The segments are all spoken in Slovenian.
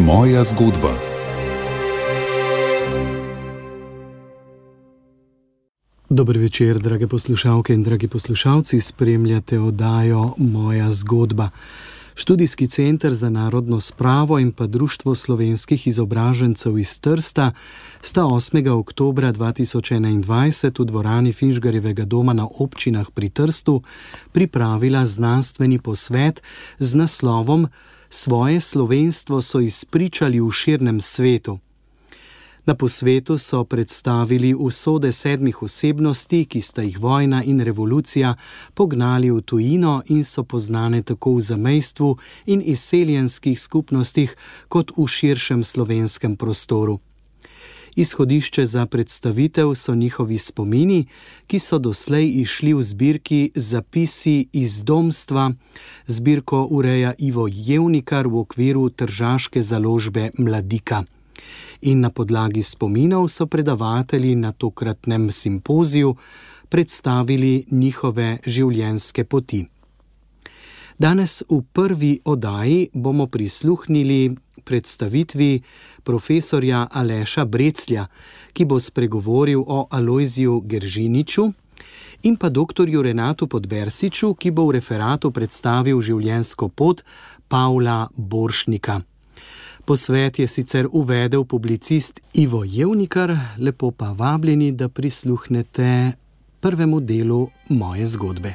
Moja zgodba. Dober večer, drage poslušalke in dragi poslušalci, spremljate oddajo Moja zgodba. Študijski center za narodno spravo in pa Društvo slovenskih izobražencev iz Trsta sta 8. oktobra 2021 v dvorani Finžgarjevega doma na Občinah pri Trstu pripravila znanstveni posvet z naslovom Svoje slovenstvo so izpričali v širnem svetu. Na posvetu so predstavili usode 7 osebnosti, ki sta jih vojna in revolucija pognali v tujino in so poznane tako v zamejstvu in izseljenskih skupnostih kot v širšem slovenskem prostoru. Izhodišče za predstavitev so njihovi spomini, ki so doslej išli v zbirki Zapisi iz domstva. Zbirko ureja Ivo Jevnikar v okviru tržaške založbe Mladika. In na podlagi spominov so predavatelji na tokratnem simpoziju predstavili njihove življenjske poti. Danes v prvi oddaji bomo prisluhnili predstavitvi profesorja Aleša Breclja, ki bo spregovoril o Alojziju Geržiniču, in pa doktorju Renatu Podbersiču, ki bo v referatu predstavil življenjsko pot Pavla Borštnika. Posvet je sicer uvedel publicist Ivo Jevnikar, lepo pa vabljeni, da prisluhnete prvemu delu moje zgodbe.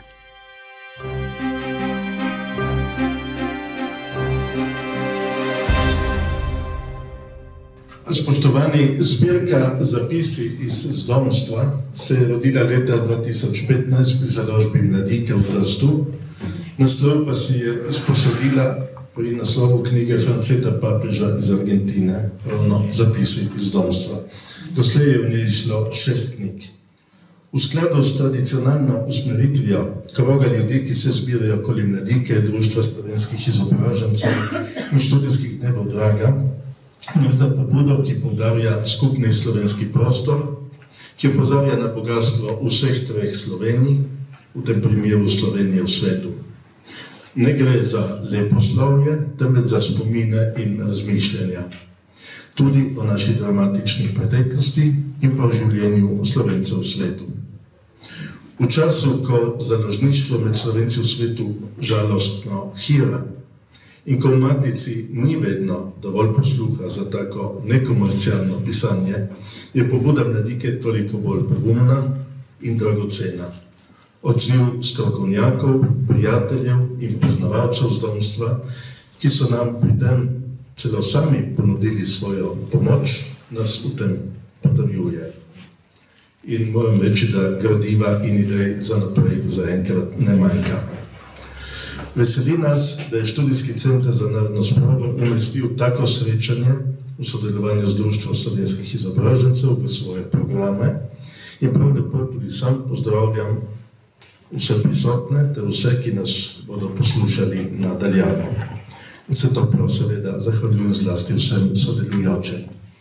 Spoštovani, zbirka Zapisi iz domstva se je rodila leta 2015 pri založbi Mladika v Trstu. Naslov pa si je izposodila pri naslovu knjige Franceta Papeža iz Argentine, ravno Zapisi iz domstva. Doslej je v njej išlo 6 knjig. V skladu s tradicionalno usmeritvijo kroga ljudi, ki se zbirajo okoli Mladike, Društva slovenskih izobražencev in študijskih dnevov Draga, gre za pobudo, ki poudarja skupni slovenski prostor, ki opozarja na bogatstvo vseh 3 Slovenij, v tem primeru Slovenije v svetu. Ne gre za leposlovje, temveč za spomine in razmišljanja. Tudi o naši dramatični preteklosti in pa o življenju Slovencev v svetu. V času, ko založništvo med Slovenci v svetu žalostno hira in ko v Matici ni vedno dovolj posluha za tako nekomercialno pisanje, je pobuda Mladike toliko bolj pogumna in dragocena. Odziv strokovnjakov, prijateljev in poznavalcev z domstva, ki so nam pri tem celo sami ponudili svojo pomoč, nas v tem potrjuje. In moram reči, da gradiva in idej za naprej zaenkrat ne manjka. Veseli nas, da je Študijski center za narodno spravo umestil tako srečanje v sodelovanju z Društvom slovenskih izobražencev v svoje programe in prav lepo tudi sam pozdravljam vse prisotne ter vse, ki nas bodo poslušali na daljavo. In se toplo seveda zahvaljujem zlasti vsem sodelujočim.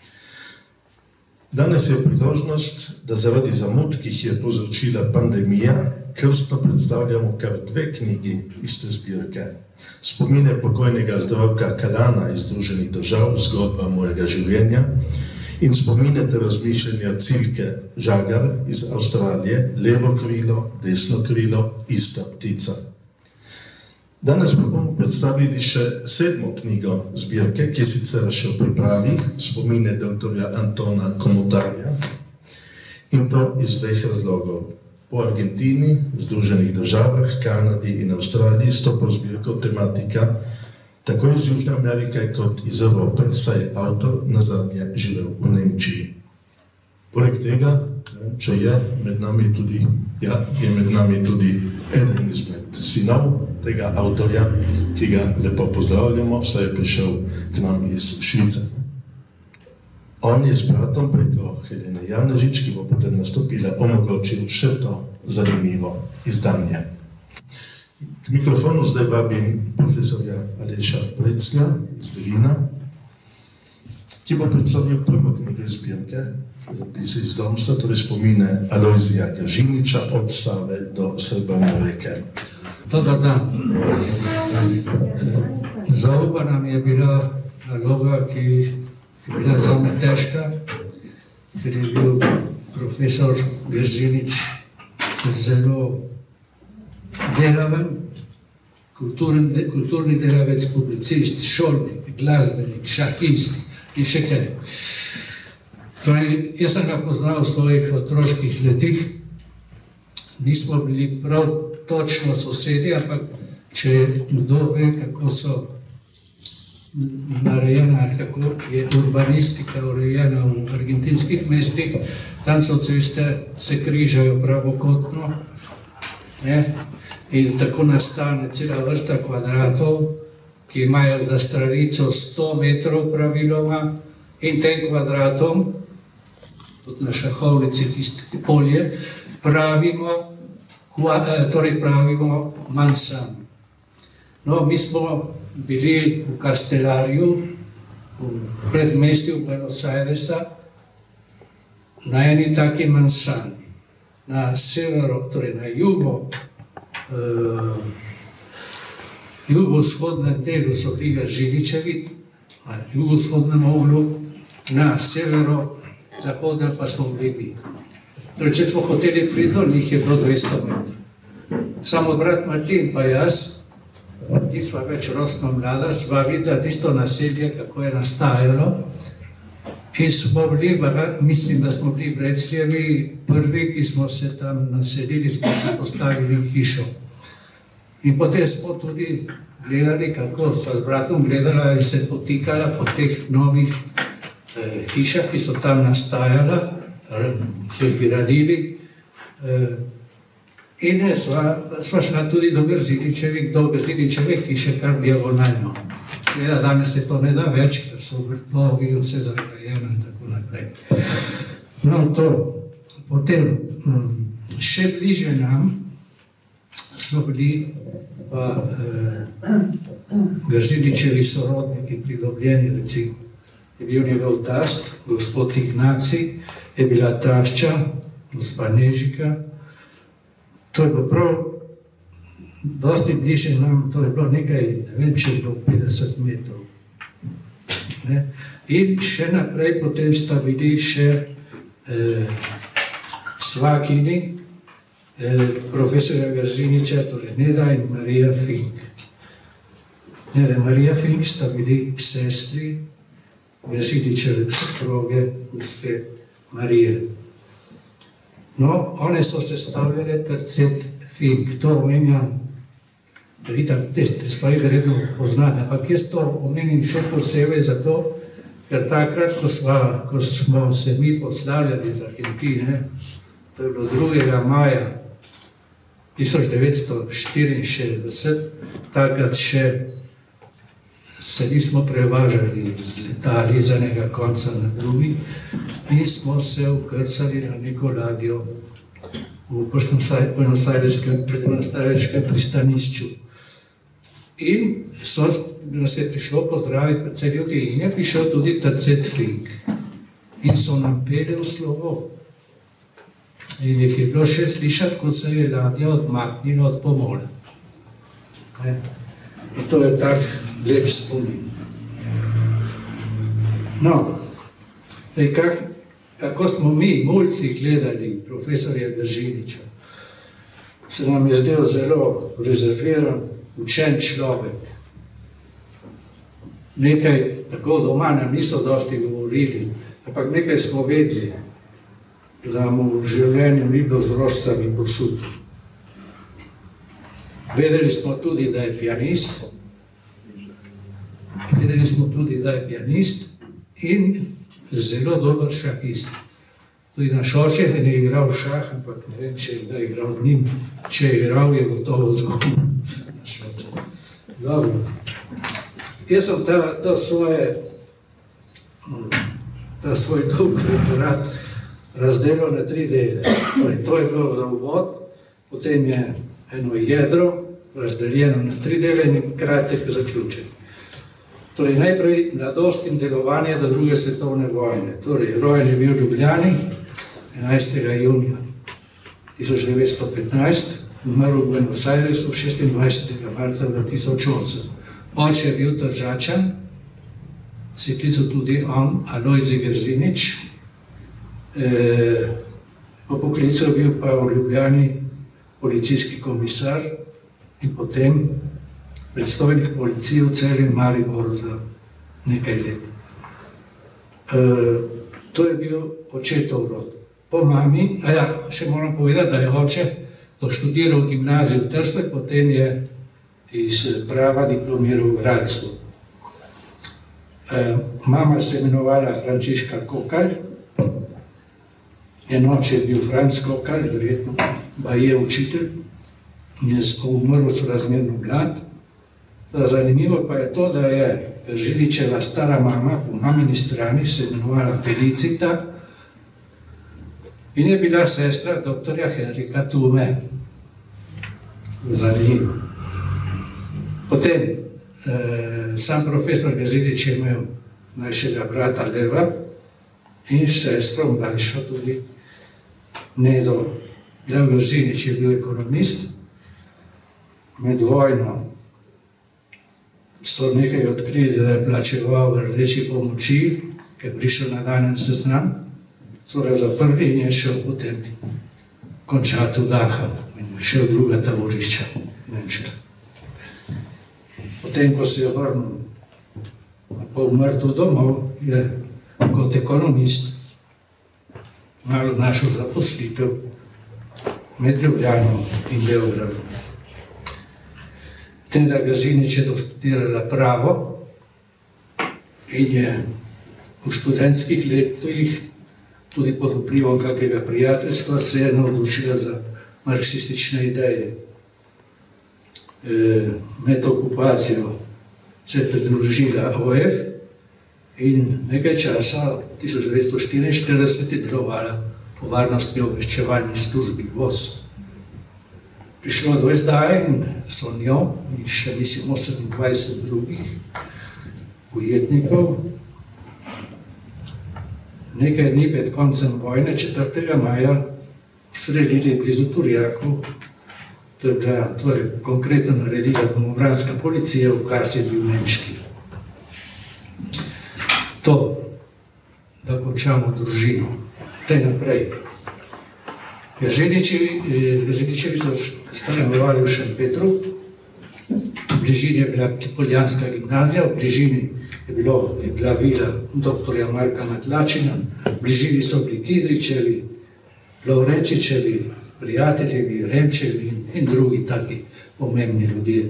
Danes je priložnost, da zaradi zamud, ki jih je povzročila pandemija, krstno predstavljamo kar 2 knjigi iste zbirke. Spomine pokojnega Zdravka Kalana iz Združenih držav, Zgodba mojega življenja, in spomine ter razmišljanja Cilke Žagar iz Avstralije, Levo krilo, desno krilo, ista ptica. Danes pa bomo predstavili še 7. knjigo zbirke, ki je sicer še v pripravi, spomine doktorja Antona Komotarja, in to iz 2 razlogov. Po Argentini, Združenih državah, Kanadi in Avstraliji stopa v zbirko tematika tako iz Južne Amerike kot iz Evrope, saj je avtor nazadnje živel v Nemčiji. Poleg tega, če je med nami tudi eden izmed sinov tega avtorja, ki ga lepo pozdravljamo, saj je prišel k nam iz Švice. On je s bratom preko Helene Janežič, ki bo potem nastopila, omogočil še to zanimivo izdanje. K mikrofonu zdaj vabim profesorja Aleša Breclja iz Velina, ki bo predstavil prvo knjigo zbirke Zapisi iz domstva, torej spomine Alojzija Geržiniča od Save do Srbovne reke. Dobar dan. Zaluba nam je bila naloga, ki je bila zame težka, ker je bil profesor Grzinič zelo delaven, kulturni delavec, publicist, šolnik, glasbenik, šahist in še kaj. Torej, jaz sem ga poznal v svojih otroških letih, nismo bili prav točno sosedi, ampak če kdo ve, kako so narejena, kako je urbanistika urejena v argentinskih mestih, tam so ceste se križajo pravokotno, ne? In tako nastane cela vrsta kvadratov, ki imajo za stranico 100 metrov praviloma in tem kvadratom, tudi na šahovnici tiste polje, pravimo mansardo. No, mi smo bili v Castelarju, v predmestju Buenos Airesa, na eni taki mansardi. Na severu, torej na jugovzhodnem delu so bili Grziničevi, na jugovzhodnem oglu, na severozahodnem pa smo bili mi. Torej, če smo hoteli priti dol, njih je bilo 200 metrov. Samo brat Martin pa jaz, nisva več rosno mlada, sva videla tisto naselje, kako je nastajalo. In smo bili, mislim, da smo bili Brecljevi prvi, ki smo se tam naselili, smo si postavili hišo. In potem smo tudi gledali, kako sva z bratom gledala in se potikala po teh novih hišah, ki so tam nastajala, so jih gradili. In sva šla tudi do Grziničeve hiše, kar diagonalno. Seveda danes se to ne da več, ker so vrtovi, vse zagrajeno in tako naprej. No, to. Potem še bliže nam so bili pa Grziničevi sorodniki pridobljeni, recimo. Je bil njegov tast, gospod Ignaci, je bila tašča, gospa Nežika. To je bilo prav dosti bliže nam, to je bilo nekaj, ne vem, če je bilo 50 metrov. Ne? In še naprej potem sta bili še svakini profesorja Grziniča, torej Neda in Marija Fink. Neda in Marija Fink sta bili sestri Grziničeve soproge, gospe Marije. No, one so sestavljale tercet Fink, to omenjam, te stvari verjetno poznate, ampak jaz to omenim še posebej zato, ker takrat, ko smo se mi poslavljali iz Argentine, to je bilo 2. maja 1964, takrat še se nismo prevažali z letali z enega konca na drugi in smo se vkrcali na neko ladjo v Buenos-Aireskem pristanišču. In nas je prišlo pozdraviti predvsej ljudi in je prišel tudi tercet Fink. In so nam peli v slovo. In jih je bilo še slišati, ko se je ladja odmaknila od pomola. In to je tak lep spomin. No, kako smo mi, mulci, gledali profesorja Grziniča, se nam je zdel zelo rezerviran, učen človek. Nekaj, tako doma nam niso dosti govorili, ampak nekaj smo vedeli, da mu v življenju ni bilo z rožcami posud. Vedeli smo tudi, da je pianist, in zelo dober šahist. Tudi na Šošeh je igral šah, ampak ne vem, če je kdaj igral z njim. Če je igral, je gotovo zgubil. Dobro. Jaz sem ta svoj dolg referat razdelil na 3 dele. To je bilo za uvod, potem je eno jedro razdeljeno na 3 dele in kratek zaključek. Torej, najprej mladost in delovanje do 2. svetovne vojne. Torej, rojen je bil v Ljubljani 11. junija 1915, umrl v Buenos Airesu 26. marca 2008. Oče je bil Tržačan, se klical tudi on, Alojzij Grzinič. Po poklicu je bil pa v Ljubljani policijski komisar in potem predstojnik policije v Celju in Mariboru za nekaj let. To je bil očetov rod. Po mami, še moram povedati, da je oče doštudiral v gimnaziji v Trstu, potem je iz prava diplomiral v Gradcu. Mama se je imenovala Frančiška Kokalj, njen oče je bil Franc Kokalj, verjetno pa je učitelj, je umrl sorazmerno mlad. Zanimivo pa je to, da je Grziničeva stara mama po mamini strani se imenovala Felicita in je bila sestra doktorja Henrika Tume. Zanimivo. Potem sam profesor Grzinič je imel mlajšega brata Leva in sestro mlajšo tudi Nedo. Lev Grzinič je bil ekonomist. Med vojno so nekaj odkrili, da je plačeval v Rdeči pomoči, ki je prišel na danen seznam, so ga zaprli in je šel potem končati v Dachau in šel v druga taborišča Nemčija. Potem, ko se je vrnil po umrtu domov, je kot ekonomist malo našel zaposlitev med Ljubljano in Beogradom. Potem, da Grzinič je doštudirala pravo in je v študentskih letih tudi pod vplivom kakega prijateljstva se je navdušila za marksistične ideje. Med okupacijo se je pridružila OF in nekaj časa, 1944, je delovala po varnostni obveščevalni službi VOS. Prišlo do izdaje in so njo in še, mislim, 28 drugih ujetnikov nekaj dni pred koncem vojne, 4. maja, ustrelili blizu Turjakov. To je konkretno naredila domobranska policija, ukaz je bil nemški. To, da končamo družino. Tej naprej. Grziničevi so stanovali v Šempetru, v bližini je bila Poljanska gimnazija, v bližini je bila vila doktorja Marka Matlačina, v bližini so bili Kidričevi, Lovrečičevi, prijateljevi, Remčevi in drugi taki pomembni ljudje.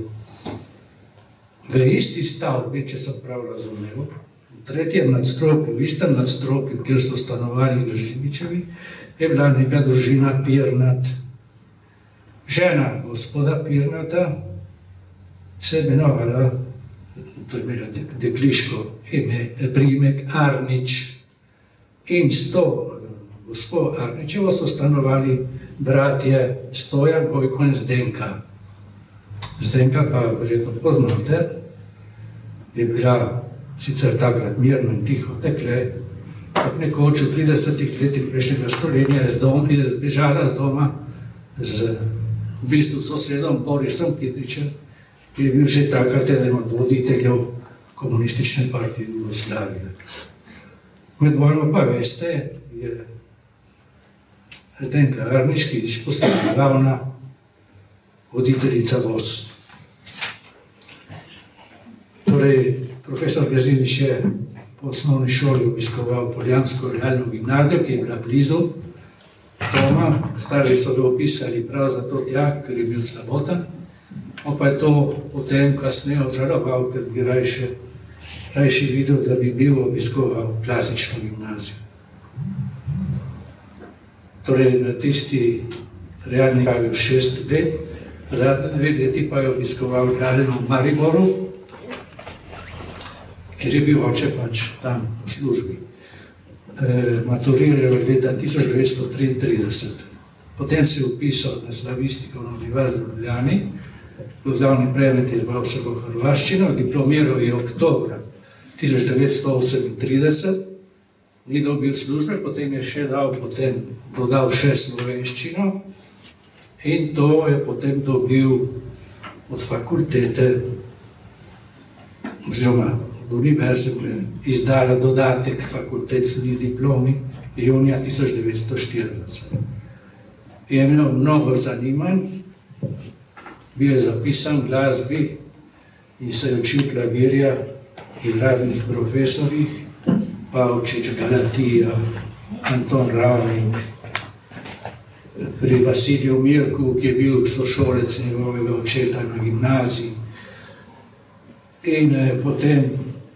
V isti stavbi, če sem prav razumel, v 3. nadstropju, v istem nadstropju, kjer so stanovali Grziničevi, je bila neka družina Pirnat. Žena gospoda Pirnata se je imenovala, to je imela dekliško ime, priimek Arnič. In s to gospod Arničevo so stanovali bratje Stojan, Vojko in Zdenka. Zdenka pa verjetno poznate, je bila sicer takrat mirno in tiho dekle, ampak nekoč v 30 letih prejšnjega stoletja je zbežala z doma z v bistvu sosedom Borisom Kidričem, ki je bil že takrat eden od voditeljev komunistične partije Jugoslavije. Med vojno pa veste, je Zdenka Arnič, ki je postala glavna voditeljica VOS. Torej, profesor Grzinič je po osnovni šoli obiskoval Poljansko realno gimnazijo, ki je bila blizu doma. Starši so ga opisali prav zato tja, ker je bil slaboten. On pa je to potem kasneje obžaloval, ker bi rajši videl, da bi bil obiskoval klasično gimnazijo. Torej, na tisti realni je bil 6 let, zadnje 2 leti pa je obiskoval realno v Mariboru, ker je bil oče pač tam v službi. Maturiral je leta 1933. Potem se je upisal na slavistiko na Univerzi v Ljubljani, glavni predmet je izbral srbo-hrvaščino, diplomiral je oktobra 1938, ni dobil službe, potem je še dodal še slovenščino in to je potem dobil od fakultete oziroma od univerze izdala dodatek fakultetni diplomi junija 1940. Je imel mnogo zanimanj, bil je zapisan v glasbi in se je učil klavirja in raznih profesorjih, Pavčič, Galatija, Anton Ravnik, pri Vasiliju Mirku, ki je bil sošolec njegovega očeta na gimnaziji. In potem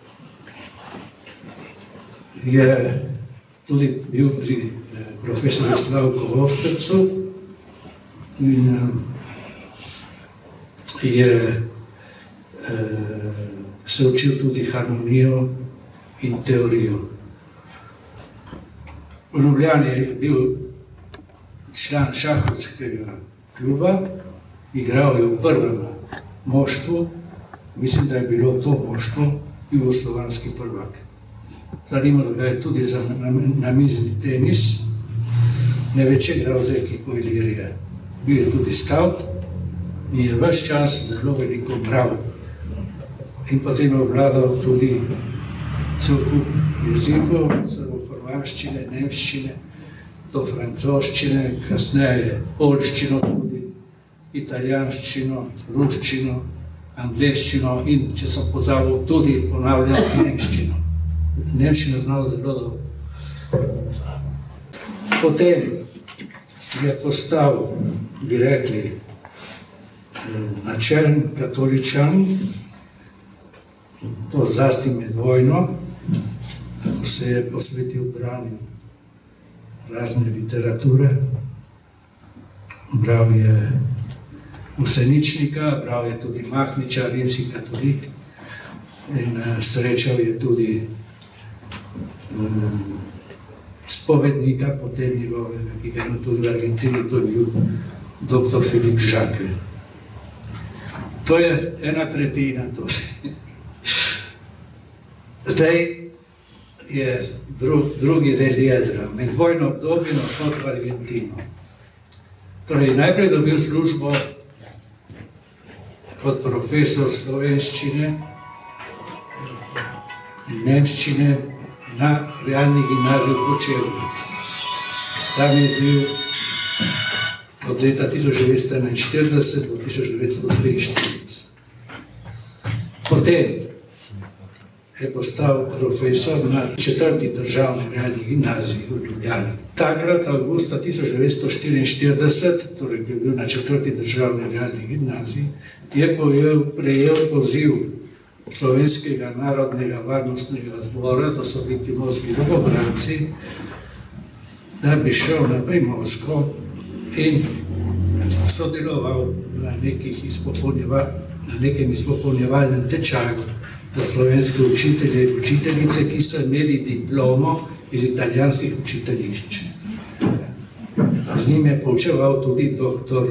je tudi bil pri profesorju Slavku Ostercu in je se učil tudi harmonijo in teorijo. V Ljubljani je bil član šahovskega kluba, igral je v prvem moštvu, mislim, da je bilo to moštvo jugoslovanski prvak. Zanimalo ga je tudi za namizni tenis, največ je igral z ekipo Ilirije. Bil je tudi skaut in je ves čas zelo veliko bral. In potem je obvladal tudi cel kup jezikov, srbo-hrvaščine, nemščine, do francoščine, kasneje poljščino, tudi italijanščino, ruščino, angleščino in, če sem pozabil, tudi ponavljam nemščino. Nemščino znal zelo dobro. Potem je postal, bi rekli, načelen katoličan, to zlasti med vojno, ko se je posvetil branju razne literature. Bral je Vseničnika, bral je tudi Mahniča, rimski katolik, in srečal je tudi spovednika, potem njegovega, ki ga ima tudi v Argentini, to je bil dr. Filip Žakelj. To je 1/3. Zdaj je drugi del jedra, med vojno obdobjem odhod v Argentino. Torej, najprej dobil službo kot profesor slovenščine in nemščine na realni gimnaziji v Kočevju. Tam je bil od leta 1941 do 1943. Potem je postal profesor na 4. državni realni gimnaziji v Ljubljani. Takrat, avgusta 1944, torej ko je bil na 4. državni realni gimnaziji, je prejel poziv Slovenskega narodnega varnostnega zbora, to so bili primorski domobranci, da bi šel na Primorsko in sodeloval na nekem izpopolnjevalnem tečaju za slovenske učitelje in učiteljice, ki so imeli diplomo iz italijanskih učiteljišč. Z njim je poučeval tudi dr.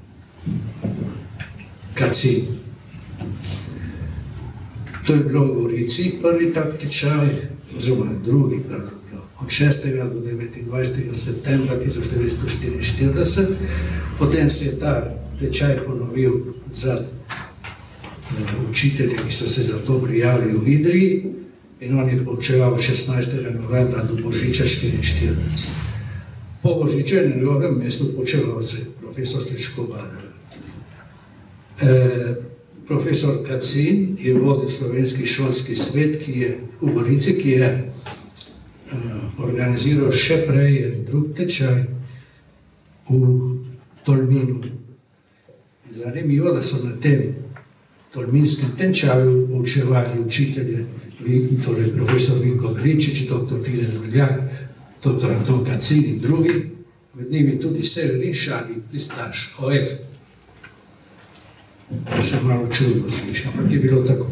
Kacin. To je bilo v Gorici prvi tak tečaj, oziroma drugi pravzaprav, od 6. do 29. septembra 1944. Potem se je ta tečaj ponovil za učitelje, ki so se za to prijavili v Idriji, in on je poučeval od 16. novembra do Božiča 1944. Po Božiču je na njegovem mestu poučeval profesor Srečko Barer. Profesor Kacin je vodil slovenski šolski svet, ki je v Gorici, ki je organiziral še prej drug tečaj v Tolminu. Zanimivo, da so na tem tolminskem tečaju poučevali učitelje, torej profesor Vinko Gličič, dr. Tine Debeljak, dr. Anton Kacin in drugi, med njimi tudi Severin Šali, Pristaš, OF. To se malo čudno sliši, ampak je bilo tako.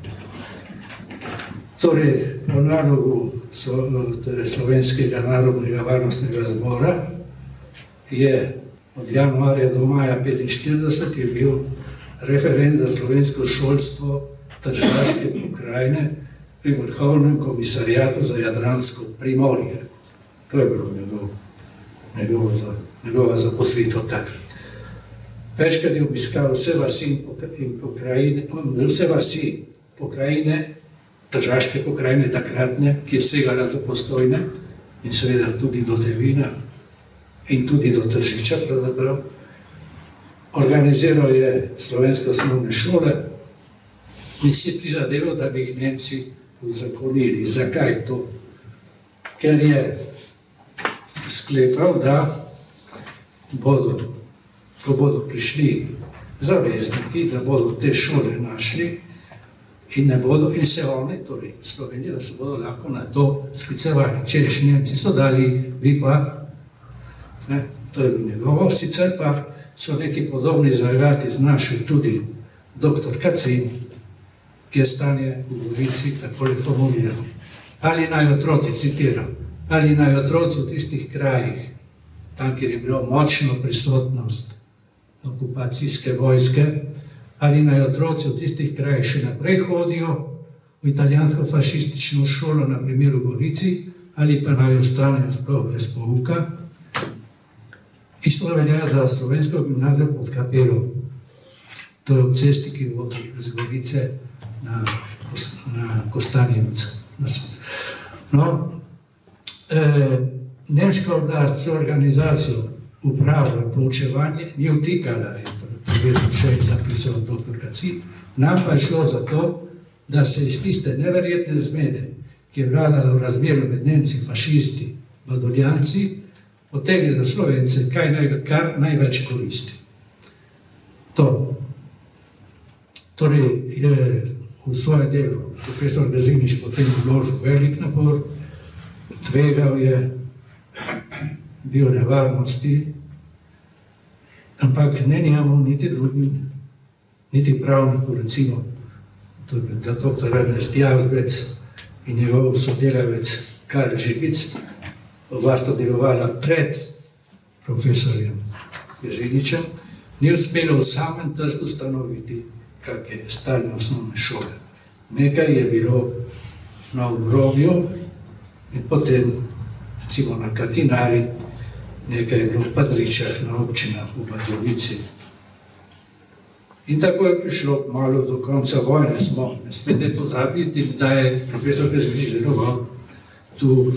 Torej, po nalogu Slovenskega narodnega varnostnega zbora je od januarja do maja 1945 je bil referent za slovensko šolstvo Tržaške pokrajine pri Vrhovnem komisarijatu za Jadransko primorje. To je bilo njegova zaposlitev takrat. Večkrat je obiskal vse vasi pokrajine Tržaške pokrajine takratne, ki je segala do Postojne in seveda tudi do Devina in tudi do Tržiča pravzaprav. Organiziral je slovenske osnovne šole in si prizadeval, da bi jih Nemci uzakonili. Zakaj to? Ker je sklepal, da bodo, ko bodo prišli zavezniki, da bodo te šole našli in se oni, torej Slovenija, da se bodo lahko na to sklicevali. Češ Nemci so dali, vi pa, to je bilo njegovo, sicer pa so neki podobni zagati znašli tudi dr. Kacin, ki je stanje v Gorici takole formuliral. Ali naj otroci, citiram, ali naj otroci v tistih krajih, tam, kjer je bilo močno prisotnost okupacijske vojske, ali naj otroci v tistih krajih še naprej hodijo v italijansko-fašistično šolo, na primer v Gorici, ali pa naj ostanejo sploh brez pouka. Isto velja za slovensko gimnazijo pod Kapelo. To je v cesti, ki vodi z Gorice na Kostanjevico. No, nemška oblast s organizacijo upravo in poučevanje ni vtikala, je povedal še in zapisal dr. Kacin. Nam pa je šlo za to, da se iz tiste neverjetne zmede, ki je vladala v razmerju med Nemci, fašisti, badoljanci, potegne za Slovence kar največ koristi. Torej je v svoje delo profesor Gazinič potem vložil velik napor, tvegal je, bil nevarnosti, ampak ne njemu, niti drugim, niti pravniku, recimo, da dr. Ernest Javzbec in njegov sodelavec Karl Žigic, oba sta delovala pred profesorjem Gaziničem, ni uspelo v samem Trstu ustanoviti kakšne stalne osnovne šole. Nekaj je bilo na Obrobju in potem, recimo na Katinari, nekaj je bilo v Padričah, na občinah v Bazovici. In tako je prišlo malo do konca vojne. Ne smete pozabiti, da je profesor Gazinič deloval tu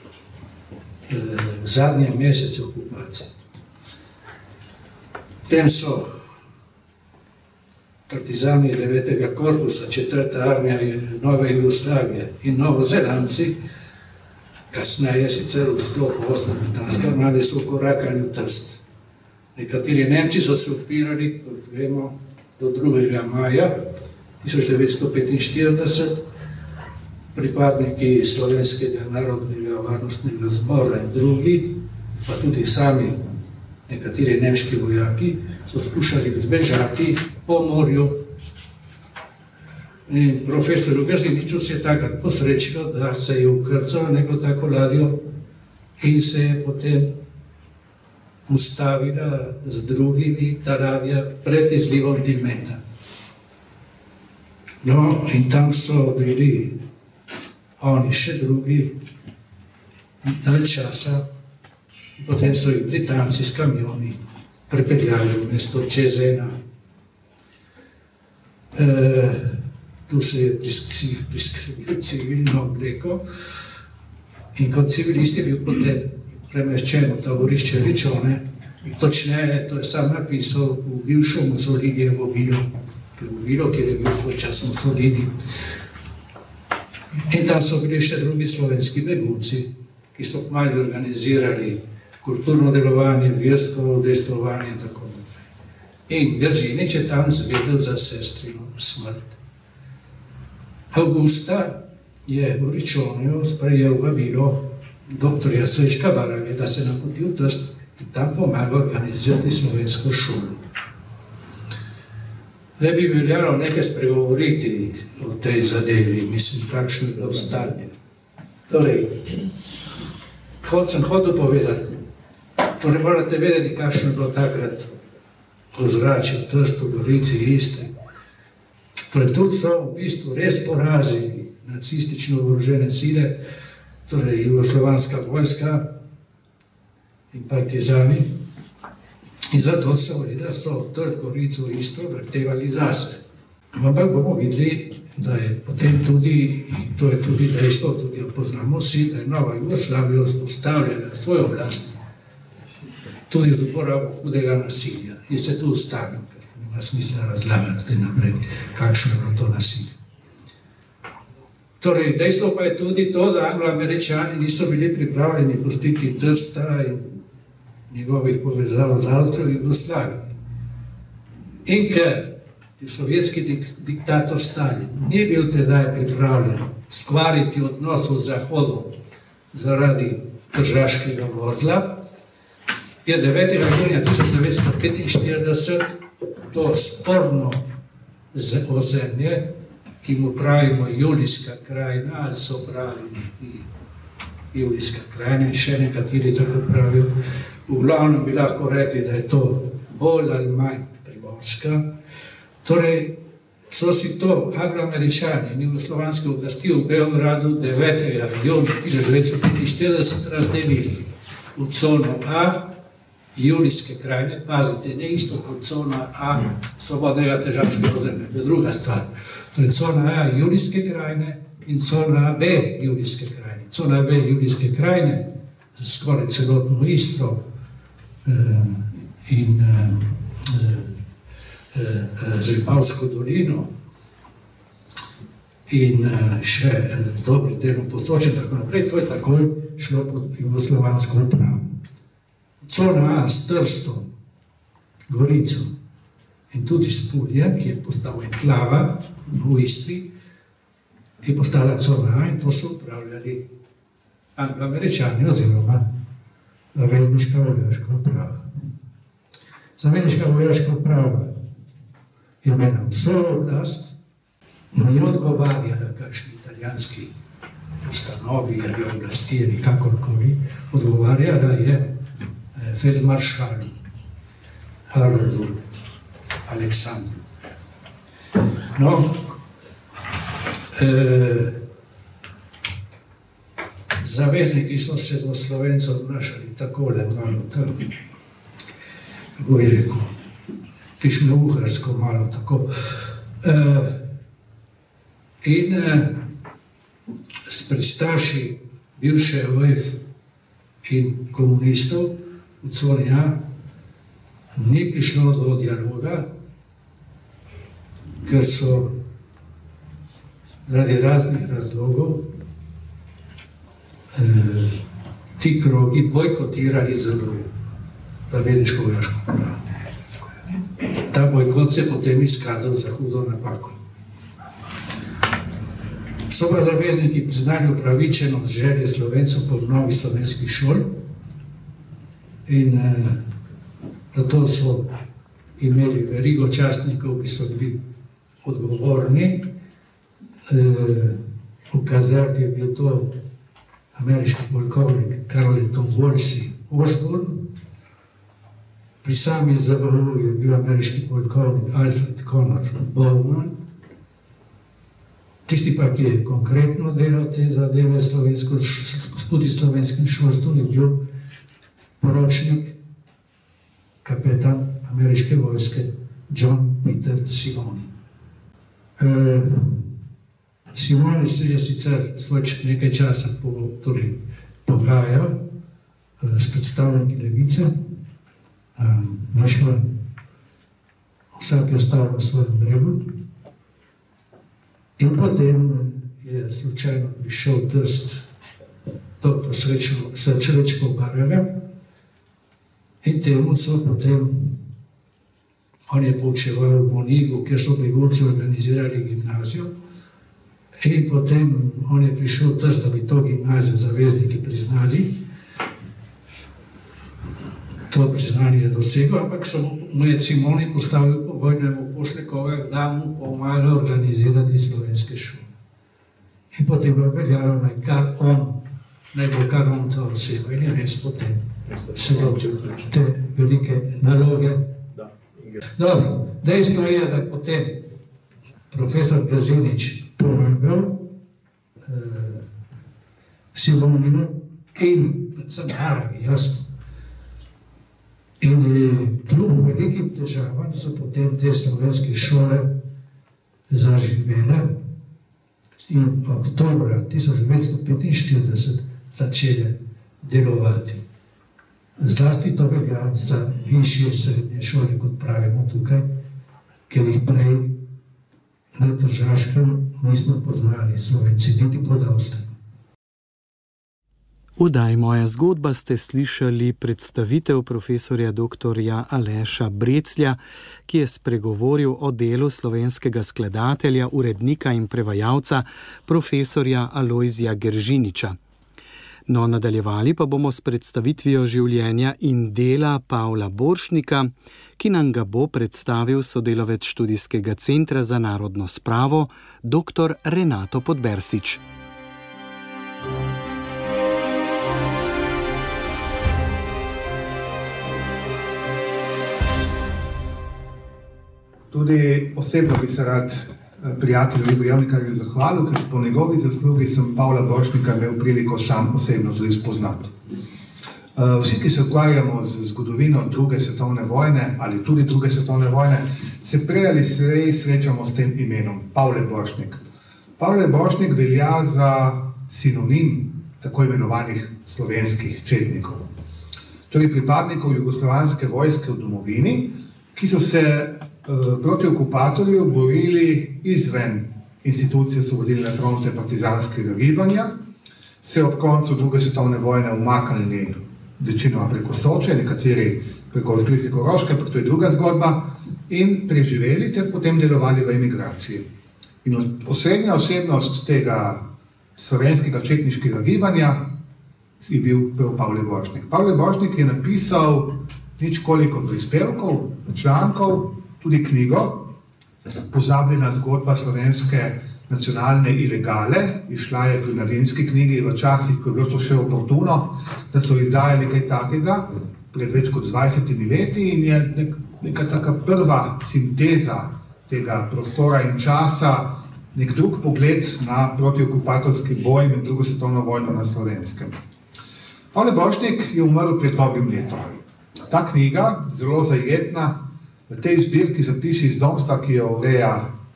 zadnje mesece okupacije. Potem so partizani 9. korpusa, 4. armija Nove Jugoslavije in Novozelandci, kasneje sicer v sklopu 8. britanske armade, so vkorakali v Trst. Nekateri Nemci so se upirali, kot vemo, do 2. maja 1945, pripadniki Slovenskega narodnega varnostnega zbora in drugi, pa tudi sami nekateri nemški vojaki, so skušali zbežati po morju. In profesoru Gaziniču se je takrat posrečilo, da se je ukrcal neko tako ladjo in se je potem ustavila z drugimi ta ladja pred izlivom Dilmenta. No, in tam so bili oni še drugi dalj časa, potem so jih Britanci s kamioni prepeljali v mesto Čezena. Tu se je priskrbilo civilno obleko in kot civilist je bil potem premeščen v taborišče Riccione, točneje, to je sam napisal, v bivšo Mussolinijevo vilo, kjer je bil svoj čas Mussolini. In tam so bili še drugi slovenski begunci, ki so kmalu organizirali kulturno delovanje, versko udejstvovanje in tako naprej. In Gazinič je tam zvedel za sestrino smrt. Avgusta je v Riccioneju sprejel vabilo doktorja Srečka Barage, da se napoti v Trst in tam pomaga organizirati slovensko šolo. Zdaj bi veljalo nekaj spregovoriti o tej zadevi, mislim, kakšno je bilo stanje. Torej, kot sem hotel povedati, torej morate vedeti, kakšno je bilo takrat ozračje v Trstu, Gorici, Istri. Torej, tu so v bistvu res porazili nacistično oborožene sile, torej jugoslovanska vojska in partizani. In zato so Trst, Gorico, Istro vrtevali zase. Ampak bomo videli, da je potem tudi, to je tudi dejstvo, tudi poznamo vsi, da je Nova Jugoslavija vzpostavljala svojo oblast, tudi z uporabo hudega nasilja. In se tu ustavim, ker nima smisla razlagati zdaj naprej, kakšno je bilo to nasilje. Torej, dejstvo pa je tudi to, da Anglo-Američani niso bili pripravljeni pustiti Trsta in njegovih povezav z Avstrijo in Jugoslavijo. In ker sovjetski diktator Stalin ni bil tedaj pripravljen skvariti odnosov z Zahodom zaradi tržaškega vozla, je 9. junija 1945 to sporno ozemlje, ki mu pravimo Julijska krajina, ali so pravili Julijska krajina, in še nekateri tako pravijo, v glavnem bi lahko rekli, da je to bolj ali manj primorska. Torej, so si to Anglo-Američani in jugoslovanske oblasti v Beogradu 9. junija 1945 razdelili v cono A Julijske krajine, pazite, ne isto kot cona A svobodnega tržaškega ozemlja, to je druga stvar. Torej, cona A Julijske krajine in cona B Julijske krajine. Cona B Julijske krajine, skoraj celotno Istro in Zripavsko dolino in še z dobrim delom Posočja in tako naprej, to je takoj šlo pod jugoslovansko upravo. Cona A s Trstom, Gorico in tudi s Puljem, ki je postal enklava v Istri, je postala cona A in to so upravljali Anglo-Američani oziroma zavezniška vojaška uprava. Zavezniška vojaška uprava je imela vso oblast, ni odgovarjala kakšni italijanski stanovi ali oblasti ali kakorkoli, odgovarjala je feldmaršalu Haroldu Aleksandru. No, zavezniki so se do Slovencev obnašali takole malo tam, kako bi rekel, pišmeuharsko malo tako. In s pristaši bivše OF in komunistov v coni A ni prišlo do dialoga, ker so zaradi raznih razlogov ti krogi bojkotirali zelo zavezniško vojaško upravo. Ta bojkot se potem izkazal za hudo napako. So pa zavezniki priznali upravičenost želje Slovencev po obnovi slovenskih šol in zato so imeli verigo častnikov, ki so bili odgovorni. V kazarki je bil to ameriški polkovnik Carleton Wolsey Osborne, pri sami ZVU je bil ameriški polkovnik Alfred Connor Bowman, tisti pa, ki je konkretno delal te zadeve tudi slovenskim šolstvom, je bil poročnik, kapetan ameriške vojske John Peter Simoni. Simoni se je sicer nekaj časa pogajal s predstavniki levice, našel vsak je ostal na svojem bregu in potem je slučajno prišel Trst dr. Srečko Barega in temu so potem, on je poučeval v Monigu, kjer so begunci organizirali gimnazijo, in potem on je prišel Trst, da bi to gimnazijo zavezniki priznali. To priznanje je dosegel, ampak mu je Simoni postavil pogoj, da mu pošlje koga, da mu pomaga organizirati slovenske šole. In potem je veljalo, naj bo kar on ta oseba in je res potem se lotil te velike naloge. Dobro, dejstvo je, da je potem profesor Grzinič pomagal Simoninu in predvsem Aragi, jasno. In kljub velikim težavam so potem te slovenske šole zaživele in oktobra 1945 začele delovati. Zlasti to velja za višje srednje šole, kot pravimo tukaj, ker jih prej na Tržaškem nismo poznali, Slovenci, niti pod Avstrijo. V oddaji Moja zgodba ste slišali predstavitev profesorja dr. Aleša Breclja, ki je spregovoril o delu slovenskega skladatelja, urednika in prevajalca profesorja Alojzija Geržiniča. No, nadaljevali pa bomo s predstavitvijo življenja in dela Pavla Borštnika, ki nam ga bo predstavil sodelavec Študijskega centra za narodno spravo dr. Renato Podbersič. Tudi osebno bi se rad prijatelju Ivu Javnikarju zahvalil, ker po njegovi zaslugi sem Pavla Borštnika imel priliko sam osebno tudi spoznati. Vsi, ki se ukvarjamo z zgodovino druge svetovne vojne ali tudi druge svetovne vojne, se prej ali slej srečamo s tem imenom, Pavle Borštnik. Pavle Borštnik velja za sinonim tako imenovanih slovenskih četnikov. Torej pripadnikov jugoslovanske vojske v domovini, ki so se proti okupatorju borili izven institucije Osvobodilne fronte partizanskega gibanja, se ob koncu druge svetovne vojne umaknili večinoma preko Soče, nekateri preko avstrijske Koroške, pa to je druga zgodba, in preživeli ter potem delovali v emigraciji. In osrednja osebnost tega slovenskega četniškega gibanja je bil prav Pavle Borštnik. Pavle Borštnik je napisal ničkoliko prispevkov, člankov, tudi knjigo, Pozabljena zgodba slovenske nacionalne ilegale, izšla je pri Mladinski knjigi v časih, ko je bilo to še oportuno, da so izdajali kaj takega pred več kot 20 leti in je neka taka prva sinteza tega prostora in časa, nek drug pogled na protiokupatorski boj med drugo svetovno vojno na Slovenskem. Pavle Borštnik je umrl pred dobrim letom. Ta knjiga, zelo zajetna, v tej zbirki Zapisi iz domstva, ki jo ureja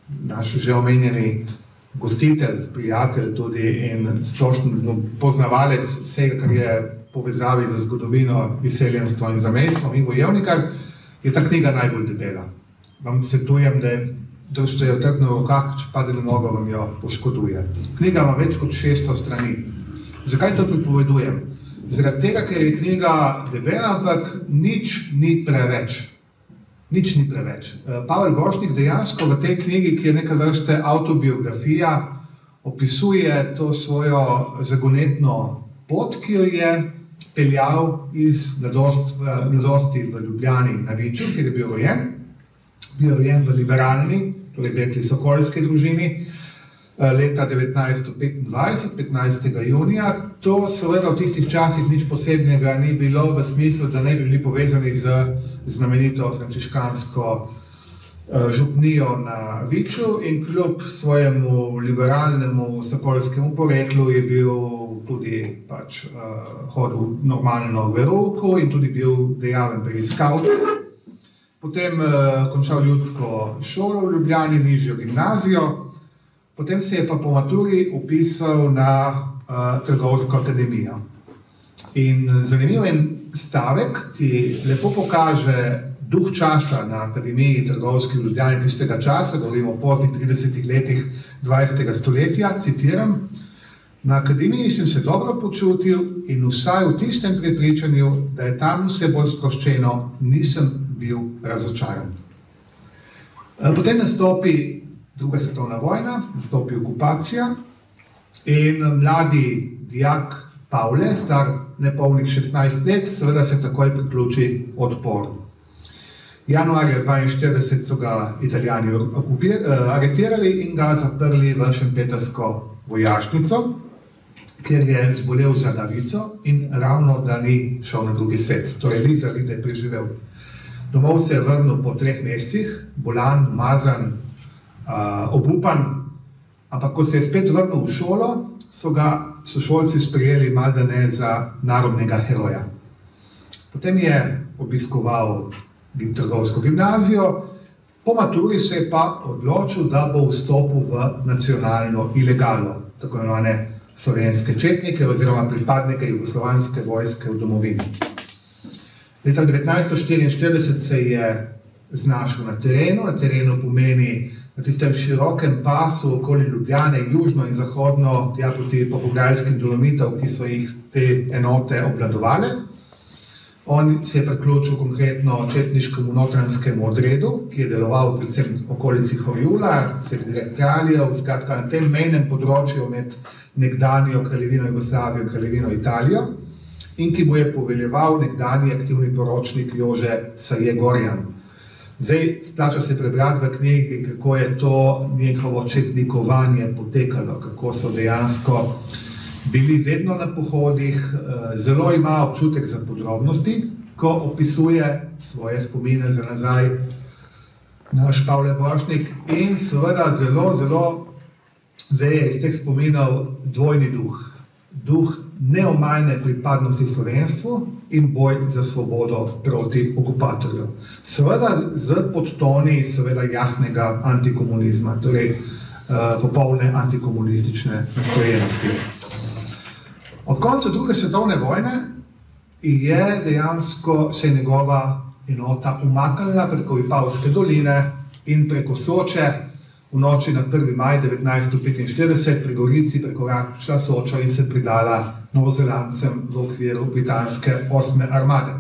naš že omenjeni gostitelj, prijatelj tudi in splošno poznavalec vsega, kar je povezavi za zgodovino, izseljenstvo in zamejstvo, Ivo Javnikar, je ta knjiga najbolj debela. Vam svetujem, da držite jo trdno v rokah, če pade na nogo, vam jo poškoduje. Knjiga ima več kot 600 strani. Zakaj to pripovedujem? Zaradi tega, ker je knjiga debela, ampak nič ni preveč. Nič ni preveč. Pavel Borštnik dejansko v tej knjigi, ki je neka vrste avtobiografija, opisuje to svojo zagonetno pot, ki jo je peljal iz mladosti v Ljubljani na Viču, kjer je bil rojen. Bil rojen v liberalni, torej rekli sokolski družini, leta 1925, 15. junija. To seveda v tistih časih nič posebnega ni bilo v smislu, da ne bi bili povezani z znamenito frančiškansko župnijo na Viču in kljub svojemu liberalnemu sokolskemu poreklu je bil tudi hodil normalno v verouku in tudi bil dejaven pri skavtu. Potem končal ljudsko šolo v Ljubljani, nižjo gimnazijo, potem se je pa po maturi upisal na Trgovsko akademijo. In zanimiv je stavek, ki lepo pokaže duh časa na Akademiji Trgovski v Ljubljani tistega časa, govorimo o poznih 30 letih 20. stoletja, citiram: "Na akademiji sem se dobro počutil in vsaj v tistem prepričanju, da je tam vse bolj sproščeno, nisem bil razočaran." Potem nastopi druga svetovna vojna, nastopi okupacija in mladi dijak Pavle, star nepolnih 16 let, seveda se takoj priključi odporu. Januarja 1942 so ga Italijani aretirali in ga zaprli v šempetrsko vojašnico, kjer je zbolel za davico in ravno da ni šel na drugi svet. Torej, lizali, da je preživel. Domov se je vrnil po 3 mesecih, bolan, umazan, obupan, ampak ko se je spet vrnil v šolo, so ga sošolci sprejeli maldane za narodnega heroja. Potem je obiskoval Trgovsko gimnazijo, Po maturi se je pa odločil, da bo vstopil v nacionalno ilegalo, tako imenovane slovenske četnike oziroma pripadnike jugoslovanske vojske v domovini. Leta 1944 se je znašel na terenu. Na terenu pomeni na tistem širokem pasu okoli Ljubljane, južno in zahodno, tja proti Papugajskim Dolomitov, ki so jih te enote obvladovale. On se je priključil konkretno četniškemu notranjskemu odredu, ki je deloval predvsem v okolici Horjula, sredi Kraljev, skratka na tem mejnem področju med nekdanjo kraljevino Jugoslavijo in kraljevino Italijo, in ki bo je poveljeval nekdanji aktivni poročnik Jože Saje-Gorjan. Zdaj, splača se prebrati v knjigi, kako je to njihovo četnikovanje potekalo, kako so dejansko bili vedno na pohodih, zelo ima občutek za podrobnosti, ko opisuje svoje spomine za nazaj naš Pavle Borštnik, in seveda zelo veje iz teh spominov dvojni duh. Duh neomajne pripadnosti slovenstvu in boj za svobodo proti okupatorju. Seveda z podtoni seveda jasnega antikomunizma, torej popolne antikomunistične nastrojenosti. Od konca druge svetovne vojne je dejansko se njegova enota umaknila preko Vipavske doline in preko Soče v noči na 1. maj 1945 pri Gorici prekoračila Sočo in se pridala Novozelandcem v okviru britanske 8. armade.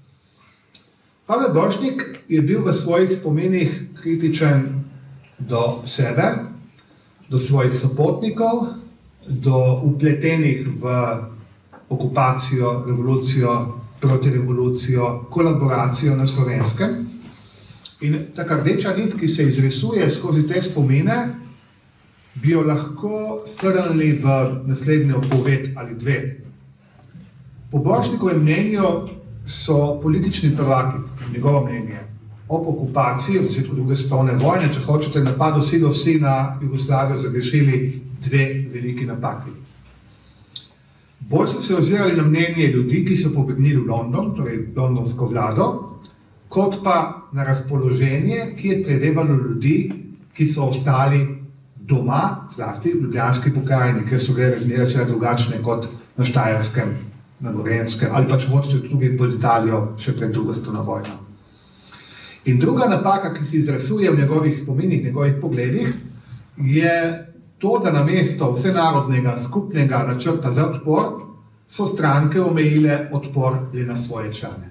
Pavle Borštnik je bil v svojih spominih kritičen do sebe, do svojih sopotnikov, do upletenih v okupacijo, revolucijo, protirevolucijo, kolaboracijo na Slovenskem. In taka rdeča nit, ki se izrisuje skozi te spomine, bi jo lahko strnili v naslednjo poved ali dve. Po Borštnikovem mnenju so politični prvaki, njegovo mnenje, ob okupaciji, v začetku druge svetovne vojne, če hočete, napadu vsi na Jugoslavijo zagrešili dve veliki napaki. Bolj so se ozirali na mnenje ljudi, ki so pobegnili v London, torej londonsko vlado, kot pa na razpoloženje, ki je prevevalo ljudi, ki so ostali doma, zlasti v ljubljanski pokrajini, ker so bile razmere seveda drugačne kot na Štajerskem, na Gorenjskem, ali pa če hočete tudi pod Italijo še pred drugo svetovno vojno. In druga napaka, ki se izrisuje v njegovih spominih, njegovih pogledih, je to, da namesto vsenarodnega skupnega načrta za odpor so stranke omejile odpor le na svoje člane.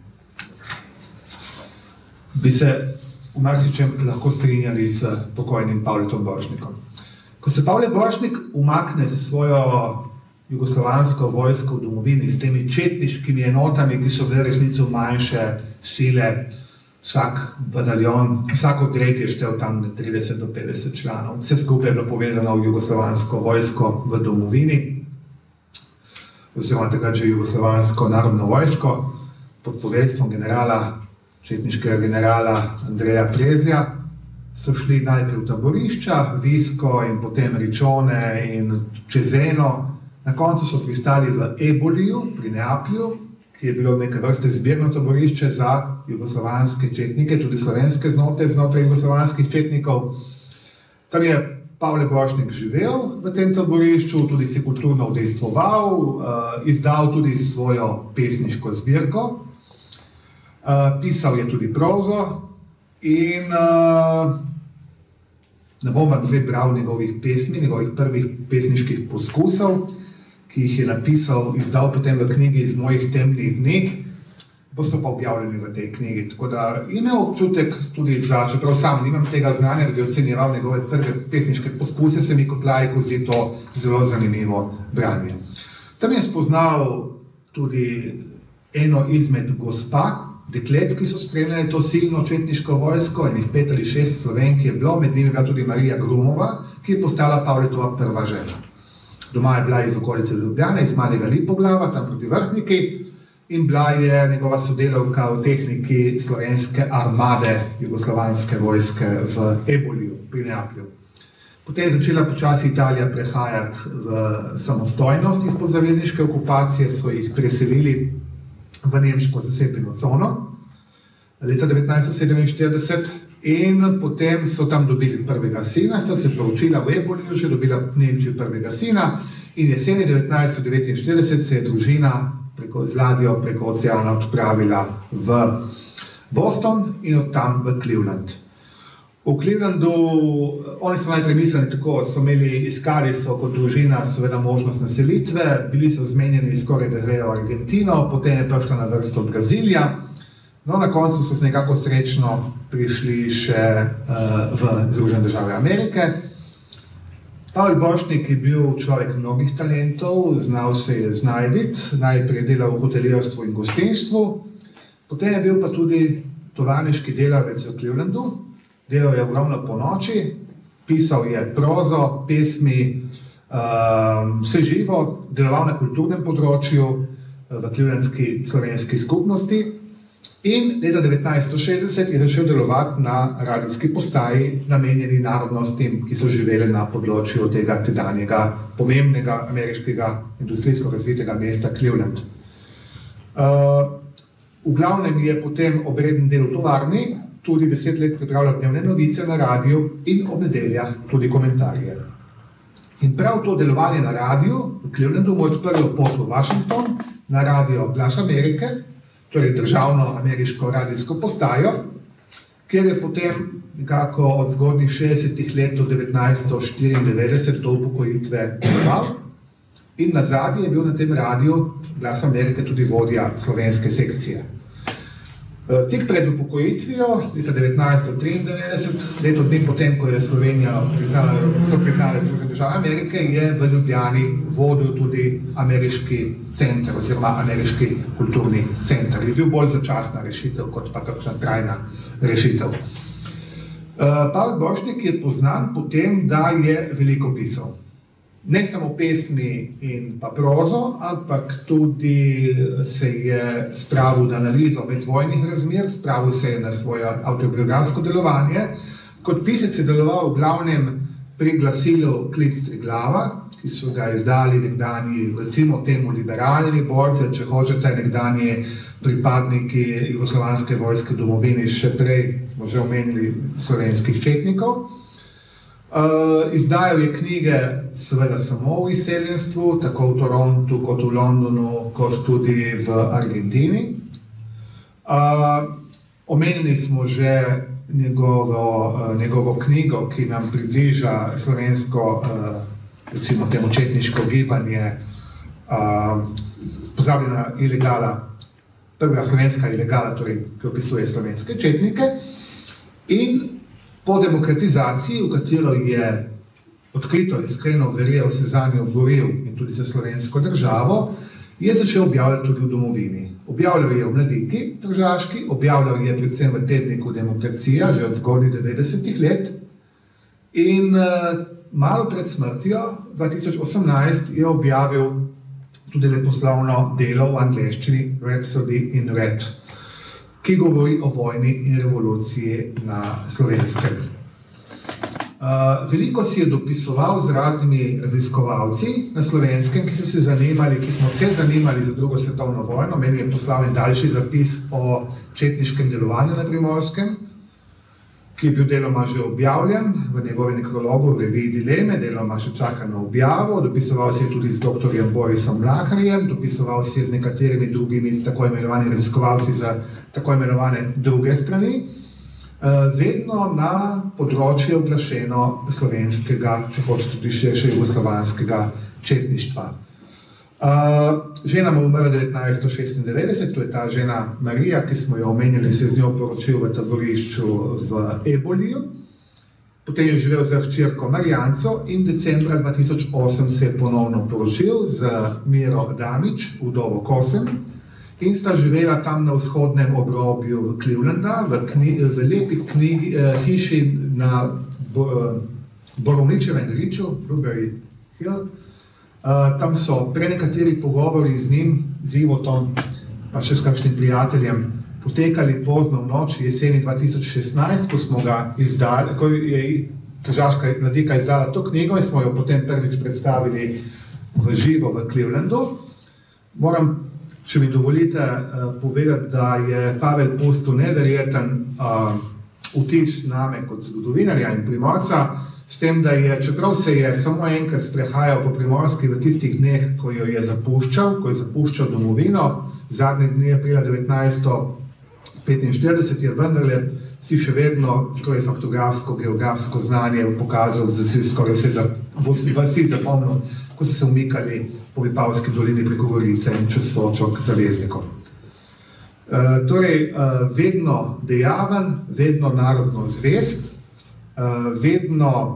Bi se v marsičem lahko strinjali s pokojnim Pavletom Borštnikom. Ko se Pavle Borštnik umakne za svojo jugoslovansko vojsko v domovini s temi četniškimi enotami, ki so bile resnico manjše sile, vsak bataljon, vsak odred je štel tam 30 do 50 članov. Vse skupaj je bilo povezano v jugoslovansko vojsko v domovini, oziroma takrat že jugoslovansko narodno vojsko, pod poveljstvom četniškega generala Andreja Prezlja, so šli najprej v taborišča, Visko in potem Ričone in Čezeno. Na koncu so pristali v Eboliju pri Neaplju, ki je bilo neke vrste zbirno taborišče za jugoslovanske četnike, tudi slovenske znotraj jugoslovanskih četnikov. Tam je Pavle Borštnik živel v tem taborišču, tudi se kulturno udejstvoval, izdal tudi svojo pesniško zbirko, pisal je tudi prozo in ne bom vam zdaj bral njegovih pesmi, njegovih prvih pesniških poskusov, ki jih je napisal, izdal potem v knjigi Iz mojih temnih dni, bo so pa objavljeni v tej knjigi. Tako da imel občutek tudi za, čeprav sam nimam tega znanja, da bi ocenjeval njegove prve pesniške poskuse, se mi kot laiku zdi to zelo zanimivo branje. Tam je spoznal tudi eno izmed gospa, deklet, ki so spremljali to silno četniško vojsko, enih 5 ali 6 Slovenk je bilo, med njimi je bila tudi Marija Grumova, ki je postala Pavletova prva žena. Doma je bila iz okolice Ljubljane, iz Malega Lipoglava, tam proti Vrhniki, in bila je njegova sodelavka v tehniki slovenske armade jugoslovanske vojske v Eboliju pri Neaplju. Potem je začela počasi Italija prehajati v samostojnost izpod zavezniške okupacije, so jih preselili v nemško zasedbeno cono. Leta 1947 in potem so tam dobili prvega sina, sta se poročila v Eboliju, že dobila v Nemčiji prvega sina in jeseni 1949 se je družina z ladjo preko oceana odpravila v Boston in od tam v Cleveland. V Clevelandu, oni so najprej mislili tako, iskali so kot družina seveda možnost naselitve, bili so zmenjeni skoraj da grejo v Argentino, potem je prišla na vrsto Brazilija, no na koncu so se nekako srečno prišli še v Združene države Amerike. Pavel Borštnik je bil človek mnogih talentov, znal se je znajditi, najprej delal v hotelirstvu in gostinstvu, potem je bil pa tudi tovarniški delavec v Clevelandu. Delal je ogromno po noči, pisal je prozo, pesmi, vse živo, deloval na kulturnem področju v clevelandski slovenski skupnosti in leta 1960 je začel delovati na radijski postaji namenjeni narodnostim, ki so živele na področju tega tedanjega pomembnega ameriškega industrijsko razvitega mesta Cleveland. V glavnem je potem obreden del v tovarni, tudi 10 let pripravljal dnevne novice na radiju in ob nedeljah tudi komentarje. In prav to delovanje na radiju v Clevelandu mu je odprlo pot v Washington na radio Glas Amerike, torej državno ameriško radijsko postajo, kjer je potem nekako od zgodnjih 60 let do 1994 do upokojitve deloval in nazadnje je bil na tem radiju Glas Amerike tudi vodja slovenske sekcije. Tik pred upokojitvijo, leta 1993, leto dni potem, ko je Slovenija priznala Združene države Amerike, je v Ljubljani vodil tudi ameriški center oziroma ameriški kulturni center. Je bil bolj začasna rešitev, kot pa kakšna trajna rešitev. Pavel Borštnik je poznan po tem, da je veliko pisal. Ne samo pesmi in pa prozo, ampak tudi se je spravil na analizo medvojnih razmer, spravil se je na svoje avtobiografsko delovanje. Kot pisec je deloval v glavnem pri glasilu Klic Triglava, ki so ga izdali nekdanji, recimo temu liberalni borci, če hočete, nekdanji pripadniki jugoslovanske vojske domovine, še prej smo že omenili slovenskih četnikov. Izdajal je knjige seveda samo v izseljenstvu, tako v Torontu, kot v Londonu, kot tudi v Argentini. Omenili smo že njegovo knjigo, ki nam približa slovensko, recimo temu četniško gibanje, Pozabljena ilegala, prva slovenska ilegala, torej, ki opisuje slovenske četnike. In po demokratizaciji, v katero je odkrito, iskreno verjel, se zanjo boril in tudi za slovensko državo, je začel objavljati tudi v domovini. Objavljal je v Mladiki tržaški, objavljal je predvsem v tedniku Demokracija, že od zgodnjih 90-ih let. In malo pred smrtjo, 2018, je objavil tudi leposlovno delo v angleščini Rhapsody in Red, ki govori o vojni in revoluciji na Slovenskem. Veliko si je dopisoval z raznimi raziskovalci na Slovenskem, ki so se zanimali, ki smo se zanimali za drugo svetovno vojno. Meni je poslal en daljši zapis o četniškem delovanju na Primorskem, ki je bil deloma že objavljen v njegovem nekrologu v reviji Dileme, deloma še čaka na objavo. Dopisoval si je tudi z doktorjem Borisom Mlakarjem, dopisoval si je z nekaterimi drugimi tako imenovanimi raziskovalci za tako imenovane druge strani, vedno na področju oglašeno slovenskega, če hočete tudi širše jugoslovanskega četništva. Žena mu umrla 1996, to je ta žena Marija, ki smo jo omenjali, se z njo poročil v taborišču v Eboliju. Potem je živel z hčerko Marijanco in decembra 2008 se je ponovno poročil z Miro Adamič, vdovo Kosem, in sta živela tam na vzhodnem obrobju v Clevelanda, v lepi hiši na Borovničevem griču, Blueberry Hill. Tam so prenekateri pogovori z njim, z Ivotom, pa še s kakšnim prijateljem, potekali pozno v noč jeseni 2016, ko smo ga izdali, ko je Tržaška Mladika izdala to knjigo in smo jo potem prvič predstavili v živo v Clevelandu. Moram, če mi dovolite, povedati, da je Pavel pustil neverjeten vtis name kot zgodovinarja in Primorca, s tem, da je, čeprav se je samo enkrat sprehajal po Primorski v tistih dneh, ko jo je zapuščal domovino, zadnje dni aprila 1945, je vendarle si še vedno skoraj faktografsko, geografsko znanje pokazal, da si skoraj vsi zapomnil, ko so se umikali po Vipavski dolini preko Gorice in čez Sočo k zaveznikom. Torej, vedno dejaven, vedno narodno zvest, vedno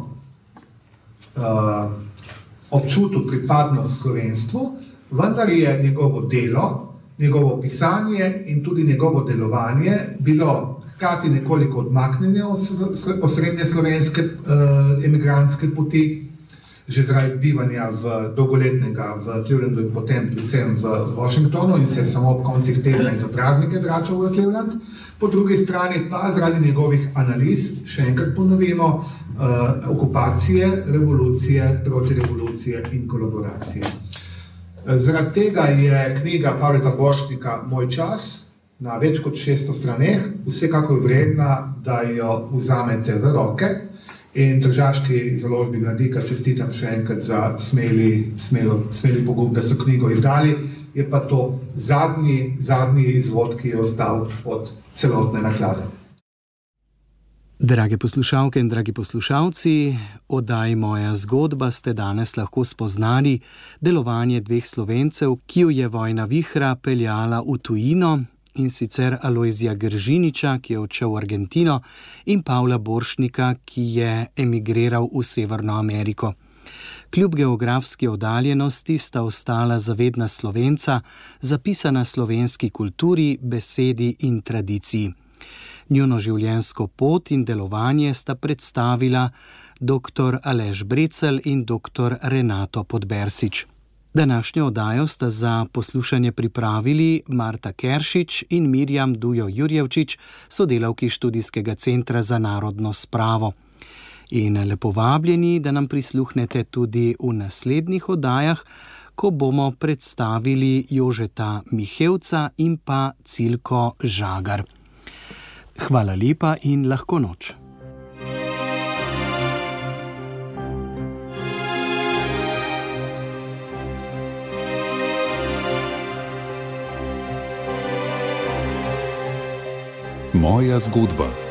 občutil pripadnost slovenstvu, vendar je njegovo delo, njegovo pisanje in tudi njegovo delovanje bilo hkrati nekoliko odmaknjeno od osrednje slovenske emigrantske poti, že zaradi bivanja dolgoletnega v Clevelandu in potem predvsem v Washingtonu in se samo ob koncih tedna in za praznike vračal v Cleveland. Po drugi strani pa zaradi njegovih analiz, še enkrat ponovimo, okupacije, revolucije, protirevolucije in kolaboracije. Zaradi tega je knjiga Pavla Borštnika Moj čas na več kot 600 straneh vsekakor vredna, da jo vzamete v roke. In Tržaški založbi Mladika čestitam še enkrat za smeli pogum, da so knjigo izdali. Je pa to zadnji izvod, ki je ostal od celotne naklade. Drage poslušalke in dragi poslušalci, oddaji Moja zgodba ste danes lahko spoznali delovanje dveh Slovencev, ki ju je vojna vihra peljala v tujino, in sicer Alojzija Gržiniča, ki je odšel v Argentino, in Pavla Borštnika, ki je emigriral v Severno Ameriko. Kljub geografski oddaljenosti sta ostala zavedna Slovenca, zapisana slovenski kulturi, besedi in tradiciji. Njuno življenjsko pot in delovanje sta predstavila dr. Aleš Brecelj in dr. Renato Podbersič. Današnjo oddajo sta za poslušanje pripravili Marta Keršič in Mirjam Dujo Jurjevčič, sodelavki Študijskega centra za narodno spravo. In lepo vabljeni, da nam prisluhnete tudi v naslednjih oddajah, ko bomo predstavili Jožeta Mihevca in pa Cilko Žagar. Hvala lepa in lahko noč. Moja zgodba.